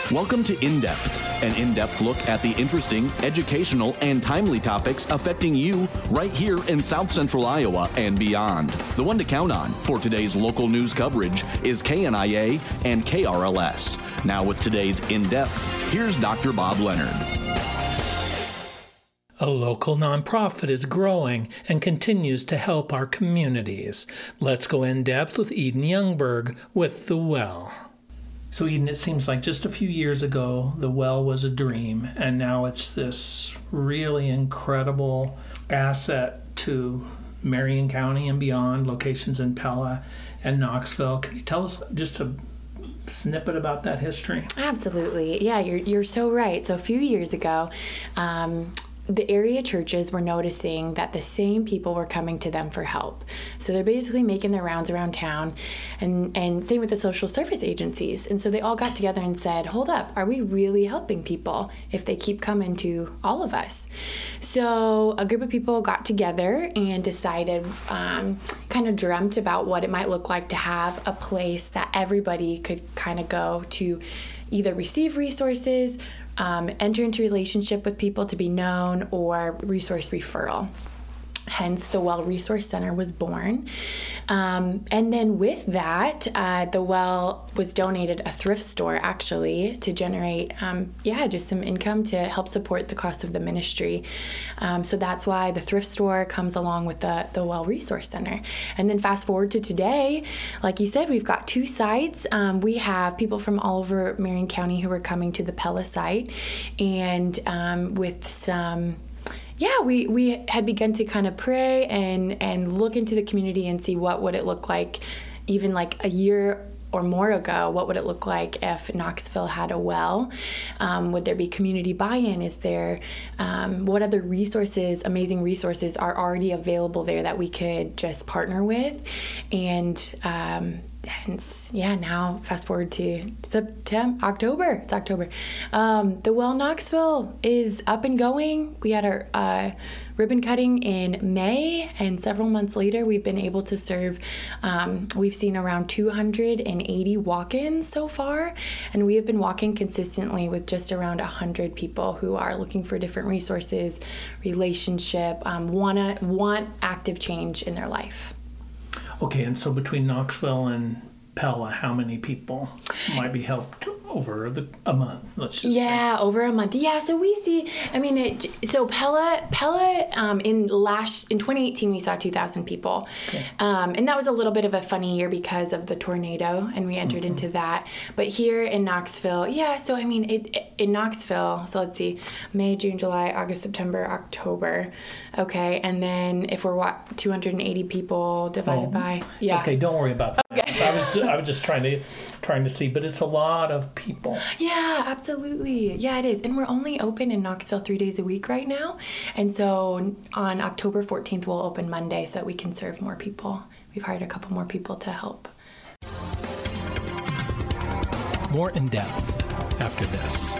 Welcome to In Depth, an in-depth look at the interesting, educational, and timely topics affecting you right here in South Central Iowa and beyond. The one to count on for today's local news coverage is KNIA and KRLS. Now with today's In Depth, here's Dr. Bob Leonard. A local nonprofit is growing and continues to help our communities. Let's go in depth with Eden Youngberg with The Well. So Eden, it seems like just a few years ago, The Well was a dream, and now it's this really incredible asset to Marion County and beyond, locations in Pella and Knoxville. Can you tell us just a snippet about that history? Absolutely. Yeah, you're so right. So a few years ago, the area churches were noticing that the same people were coming to them for help. So they're basically making their rounds around town, and same with the social service agencies. And so they all got together and said, hold up, are we really helping people if they keep coming to all of us? So a group of people got together and decided, kind of dreamt about what it might look like to have a place that everybody could kind of go to either receive resources, enter into relationship with people to be known, or resource referral. Hence, the Well Resource Center was born. And then with that, the Well was donated a thrift store, actually, to generate, just some income to help support the cost of the ministry. So that's why the thrift store comes along with the Well Resource Center. And then fast forward to today, like you said, we've got two sites. We have people from all over Marion County who are coming to the Pella site, and with some... Yeah, we had begun to kind of pray and look into the community and see what would it look like, even like a year or more ago, what would it look like if Knoxville had a well? Would there be community buy-in? Is there, what other resources, amazing resources are already available there that we could just partner with? And hence, now fast forward to October. It's October. The Well Knoxville is up and going. We had our ribbon cutting in May, and several months later, we've been able to serve. We've seen around 280 walk-ins so far, and we have been walking consistently with just around 100 people who are looking for different resources, relationship, want active change in their life. Okay, and so between Knoxville and Pella, how many people might be helped over a month? Let's just say. Over a month. Yeah, so we see. Pella in 2018 we saw 2,000 people, okay. And that was a little bit of a funny year because of the tornado, and we entered into that. But here in Knoxville, in Knoxville. So let's see, May, June, July, August, September, October. Okay, and then if we're 280 people divided by Okay, don't worry about that. Okay. I was just trying to see, but it's a lot of people. Yeah, absolutely. Yeah, it is. And we're only open in Knoxville 3 days a week right now. And so on October 14th, we'll open Monday so that we can serve more people. We've hired a couple more people to help. More in depth after this.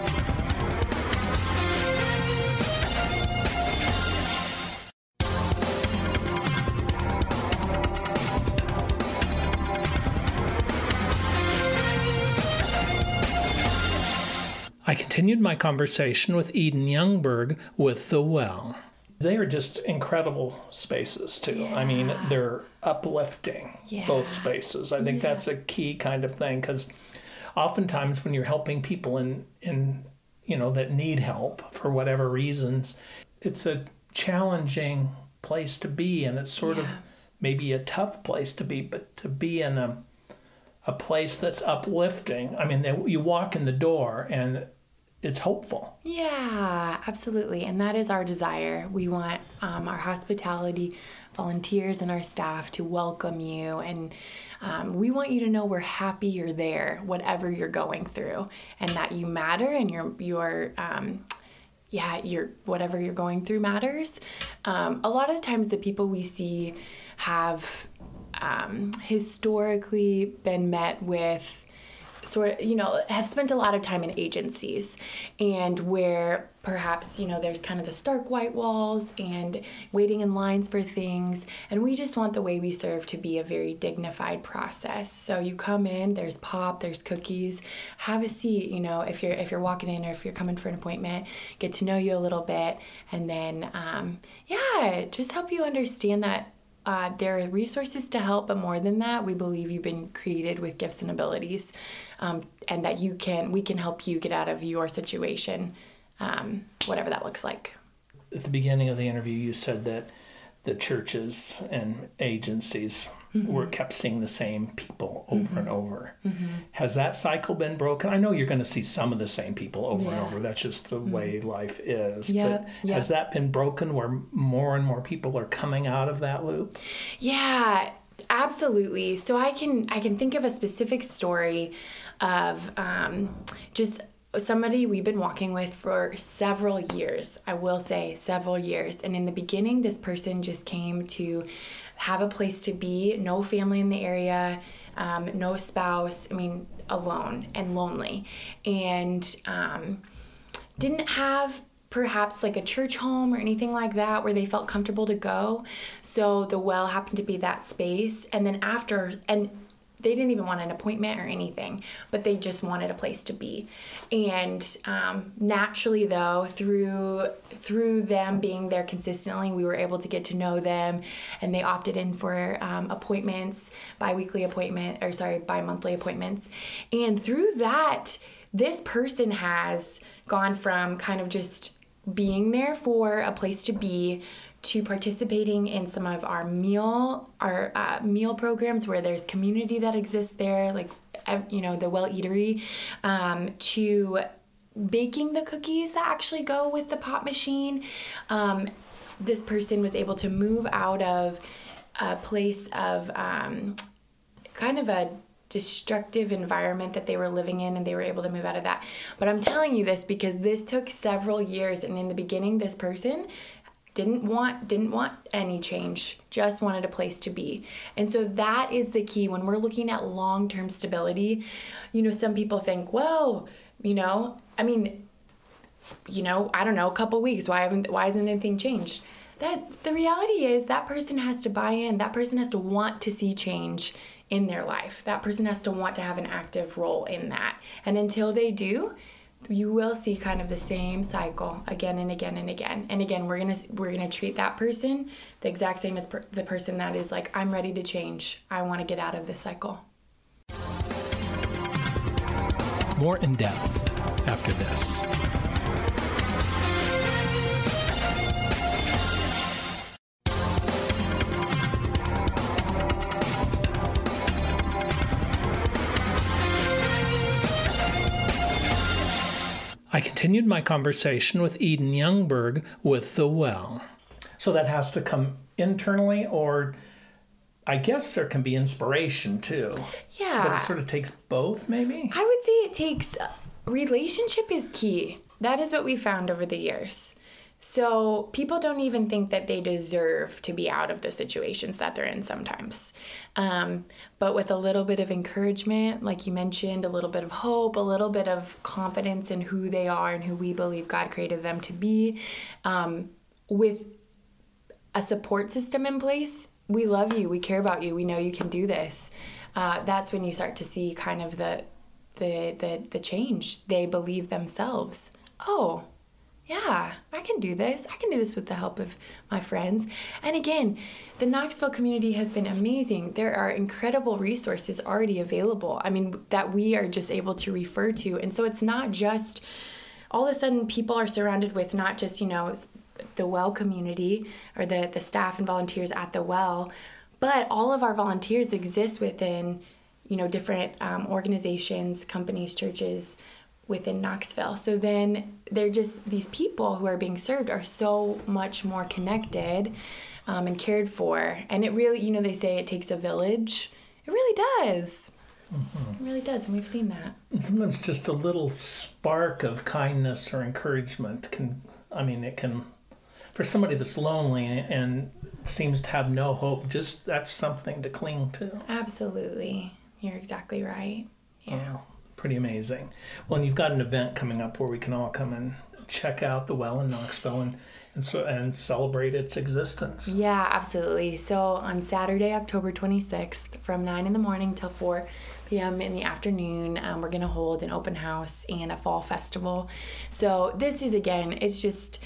I continued my conversation with Eden Youngberg with The Well. They are just incredible spaces, too. Yeah. I mean, they're uplifting, both spaces. I think that's a key kind of thing, because oftentimes when you're helping people in that need help for whatever reasons, it's a challenging place to be, and it's sort of maybe a tough place to be, but to be in a place that's uplifting. I mean, you walk in the door and it's hopeful. Yeah, absolutely. And that is our desire. We want our hospitality volunteers and our staff to welcome you. And we want you to know we're happy you're there, whatever you're going through, and that you matter, and your whatever you're going through matters. A lot of the times the people we see have historically been met with have spent a lot of time in agencies, and where perhaps, there's kind of the stark white walls and waiting in lines for things. And we just want the way we serve to be a very dignified process. So you come in, there's pop, there's cookies, have a seat, if you're walking in or if you're coming for an appointment, get to know you a little bit. And then, just help you understand that there are resources to help, but more than that, we believe you've been created with gifts and abilities, and that we can help you get out of your situation, whatever that looks like. At the beginning of the interview, you said that the churches and agencies were kept seeing the same people over and over. Has that cycle been broken? I know you're going to see some of the same people over and over. That's just the way life is. But has that been broken where more and more people are coming out of that loop? Yeah, absolutely. So I can think of a specific story of just somebody we've been walking with for several years. I will say several years. And in the beginning, this person just came to have a place to be, no family in the area, no spouse, alone and lonely. And didn't have perhaps like a church home or anything like that where they felt comfortable to go. So the well happened to be that space. And then they didn't even want an appointment or anything, but they just wanted a place to be. And naturally, though, through them being there consistently, we were able to get to know them, and they opted in for appointments, bi-monthly appointments. And through that, this person has gone from kind of just being there for a place to be to participating in some of our meal programs where there's community that exists there, like, the Well Eatery, to baking the cookies that actually go with the pop machine. This person was able to move out of a place of kind of a destructive environment that they were living in, and they were able to move out of that. But I'm telling you this because this took several years, and in the beginning, this person didn't want any change, just wanted a place to be. And so that is the key when we're looking at long-term stability. Some people think, well, I don't know, a couple weeks, why hasn't anything changed? That the reality is that person has to buy in, that person has to want to see change in their life. That person has to want to have an active role in that. And until they do, you will see kind of the same cycle again and again and again. And again, we're gonna treat that person the exact same as the person that is like, I'm ready to change. I want to get out of this cycle. More in depth after this. I continued my conversation with Eden Youngberg with The Well. So that has to come internally, or I guess there can be inspiration too. Yeah. But it sort of takes both, maybe? I would say it takes, relationship is key. That is what we found over the years. So people don't even think that they deserve to be out of the situations that they're in sometimes. But with a little bit of encouragement, like you mentioned, a little bit of hope, a little bit of confidence in who they are and who we believe God created them to be, with a support system in place, we love you, we care about you, we know you can do this. That's when you start to see kind of the change. They believe themselves. Oh, yeah, I can do this. I can do this with the help of my friends. And again, the Knoxville community has been amazing. There are incredible resources already available, that we are just able to refer to. And so it's not just, all of a sudden people are surrounded with not just, the Well community or the staff and volunteers at the Well, but all of our volunteers exist within, different organizations, companies, churches, within Knoxville. So then they're just, these people who are being served are so much more connected and cared for. And it really, they say it takes a village. It really does. Mm-hmm. It really does, and we've seen that. And sometimes just a little spark of kindness or encouragement can, for somebody that's lonely and seems to have no hope, that's something to cling to. Absolutely. You're exactly right. Yeah. pretty amazing. Well, and you've got an event coming up where we can all come and check out the well in Knoxville and celebrate its existence. Yeah, absolutely. So on Saturday, October 26th, from 9 in the morning till 4 p.m. in the afternoon, we're going to hold an open house and a fall festival. So this is, again, it's just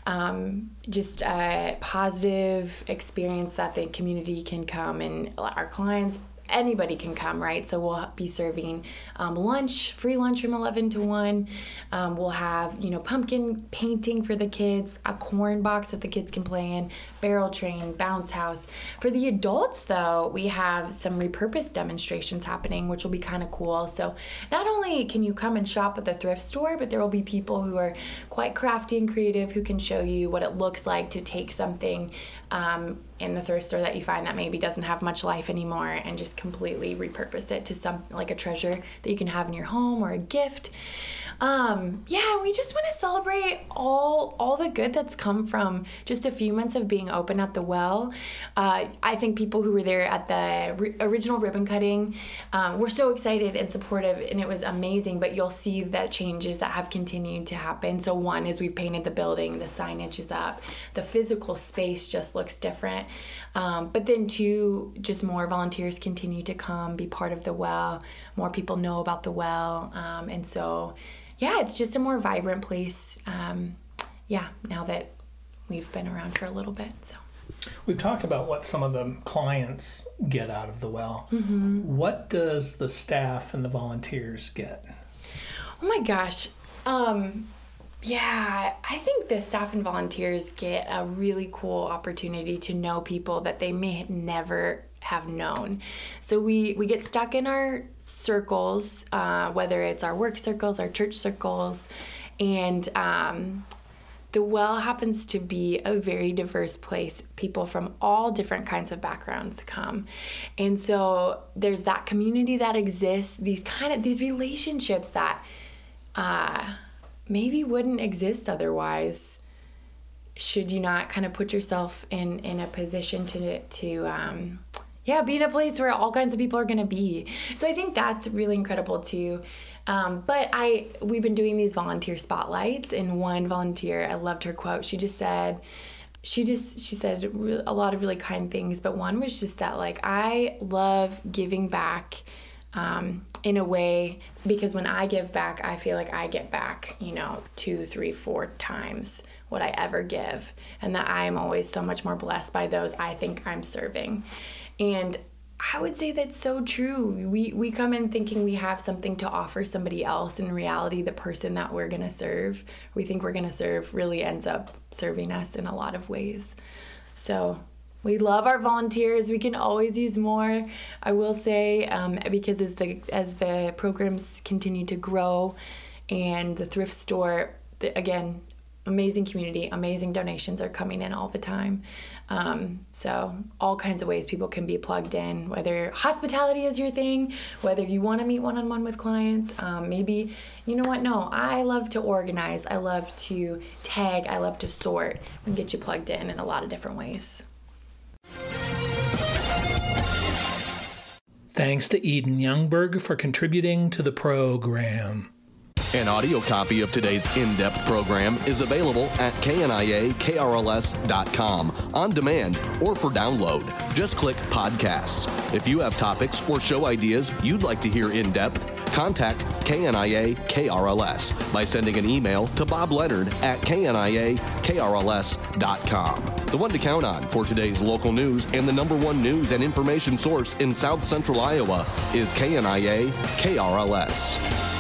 a positive experience that the community can come, and our clients, anybody can come, right? So we'll be serving lunch, free lunch from 11 to 1. We'll have, pumpkin painting for the kids, a corn box that the kids can play in, barrel train, bounce house. For the adults, though, we have some repurposed demonstrations happening, which will be kind of cool. So not only can you come and shop at the thrift store, but there will be people who are quite crafty and creative who can show you what it looks like to take something in the thrift store that you find that maybe doesn't have much life anymore and just completely repurpose it to something like a treasure that you can have in your home or a gift. We just want to celebrate all the good that's come from just a few months of being open at the well. I think people who were there at the original ribbon cutting were so excited and supportive, and it was amazing, but you'll see the changes that have continued to happen. So one is we've painted the building, the signage is up, the physical space just looks different. But then two, just more volunteers continue to come, be part of the well, more people know about the well, and so it's just a more vibrant place, now that we've been around for a little bit. So we've talked about what some of the clients get out of the well. Mm-hmm. What does the staff and the volunteers get? Oh my gosh. I think the staff and volunteers get a really cool opportunity to know people that they may never have known. So we get stuck in our circles, whether it's our work circles, our church circles, and the well happens to be a very diverse place. People from all different kinds of backgrounds come. And so there's that community that exists, these relationships that maybe wouldn't exist otherwise should you not kind of put yourself in a position to be in a place where all kinds of people are going to be. So I think that's really incredible too. But we've been doing these volunteer spotlights, and one volunteer, I loved her quote. She said a lot of really kind things, but one was just that, like, I love giving back in a way, because when I give back, I feel like I get back, 2, 3, 4 times what I ever give, and that I'm always so much more blessed by those I think I'm serving. And I would say that's so true. We come in thinking we have something to offer somebody else. In reality, the person that we think we're going to serve really ends up serving us in a lot of ways. So we love our volunteers. We can always use more, I will say, because as the programs continue to grow and the thrift store, again, amazing community, amazing donations are coming in all the time. So all kinds of ways people can be plugged in, whether hospitality is your thing, whether you want to meet one-on-one with clients, maybe, I love to organize, I love to tag, I love to sort. We can get you plugged in a lot of different ways. Thanks to Eden Youngberg for contributing to the program. An audio copy of today's in-depth program is available at kniakrls.com on demand or for download. Just click podcasts. If you have topics or show ideas you'd like to hear in depth, contact KNIA KRLS by sending an email to Bob Leonard at kniakrls.com. The one to count on for today's local news and the #1 news and information source in South Central Iowa is KNIA KRLS.